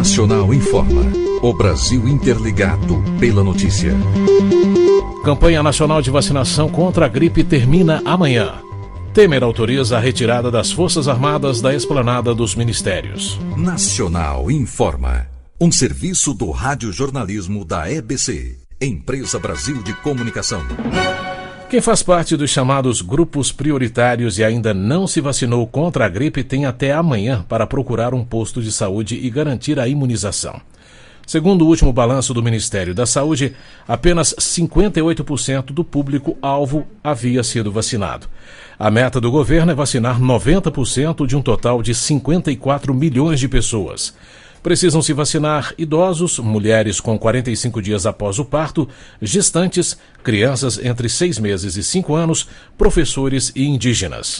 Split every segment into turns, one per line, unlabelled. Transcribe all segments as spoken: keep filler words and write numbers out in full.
Nacional informa. O Brasil interligado pela notícia.
Campanha Nacional de Vacinação contra a gripe termina amanhã. Temer autoriza a retirada das Forças Armadas da esplanada dos ministérios.
Nacional informa. Um serviço do radiojornalismo da E B C, Empresa Brasil de Comunicação.
Quem faz parte dos chamados grupos prioritários e ainda não se vacinou contra a gripe tem até amanhã para procurar um posto de saúde e garantir a imunização. Segundo o último balanço do Ministério da Saúde, apenas cinquenta e oito por cento do público-alvo havia sido vacinado. A meta do governo é vacinar noventa por cento de um total de cinquenta e quatro milhões de pessoas. Precisam se vacinar idosos, mulheres com quarenta e cinco dias após o parto, gestantes, crianças entre seis meses e cinco anos, professores e indígenas.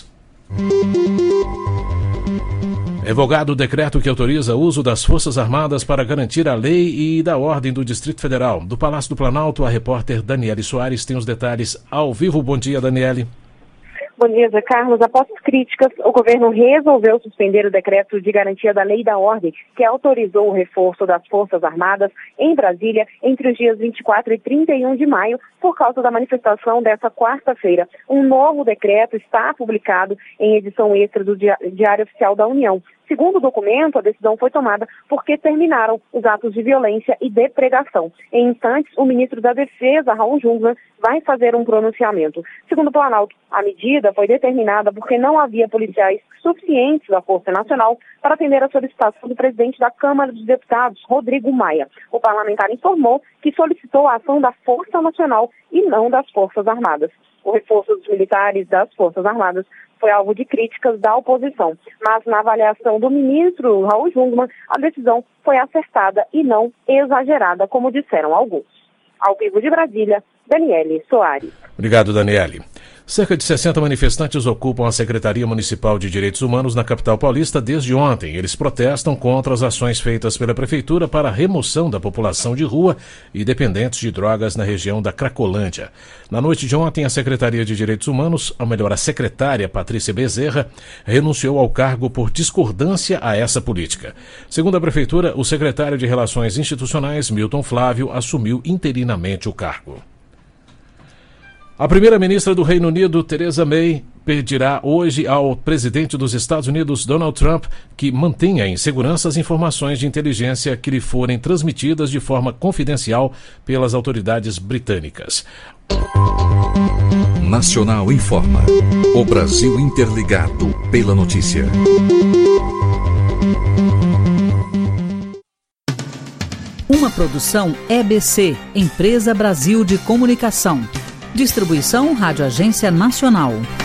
Revogado o decreto que autoriza o uso das Forças Armadas para garantir a lei e da ordem do Distrito Federal. Do Palácio do Planalto, a repórter Daniele Soares tem os detalhes ao vivo. Bom dia, Daniele.
Bom dia, Zé Carlos. Após críticas, o governo resolveu suspender o decreto de garantia da lei e da ordem, que autorizou o reforço das Forças Armadas em Brasília entre os dias vinte e quatro e trinta e um de maio, por causa da manifestação dessa quarta-feira. Um novo decreto está publicado em edição extra do Diário Oficial da União. Segundo o documento, a decisão foi tomada porque terminaram os atos de violência e depredação. Em instantes, o ministro da Defesa, Raul Jungmann, vai fazer um pronunciamento. Segundo o Planalto, a medida foi determinada porque não havia policiais suficientes da Força Nacional para atender a solicitação do presidente da Câmara dos Deputados, Rodrigo Maia. O parlamentar informou que solicitou a ação da Força Nacional e não das Forças Armadas. O reforço dos militares das Forças Armadas foi alvo de críticas da oposição, mas na avaliação do ministro Raul Jungmann, a decisão foi acertada e não exagerada, como disseram alguns. Ao vivo de Brasília, Daniele Soares.
Obrigado, Daniele. Cerca de sessenta manifestantes ocupam a Secretaria Municipal de Direitos Humanos na capital paulista desde ontem. Eles protestam contra as ações feitas pela Prefeitura para a remoção da população de rua e dependentes de drogas na região da Cracolândia. Na noite de ontem, a Secretaria de Direitos Humanos, ou melhor, a secretária Patrícia Bezerra, renunciou ao cargo por discordância a essa política. Segundo a Prefeitura, o secretário de Relações Institucionais, Milton Flávio, assumiu interinamente o cargo. A primeira-ministra do Reino Unido, Theresa May, pedirá hoje ao presidente dos Estados Unidos, Donald Trump, que mantenha em segurança as informações de inteligência que lhe forem transmitidas de forma confidencial pelas autoridades britânicas.
Nacional informa. O Brasil interligado pela notícia.
Uma produção E B C, Empresa Brasil de Comunicação. Distribuição Rádio Agência Nacional.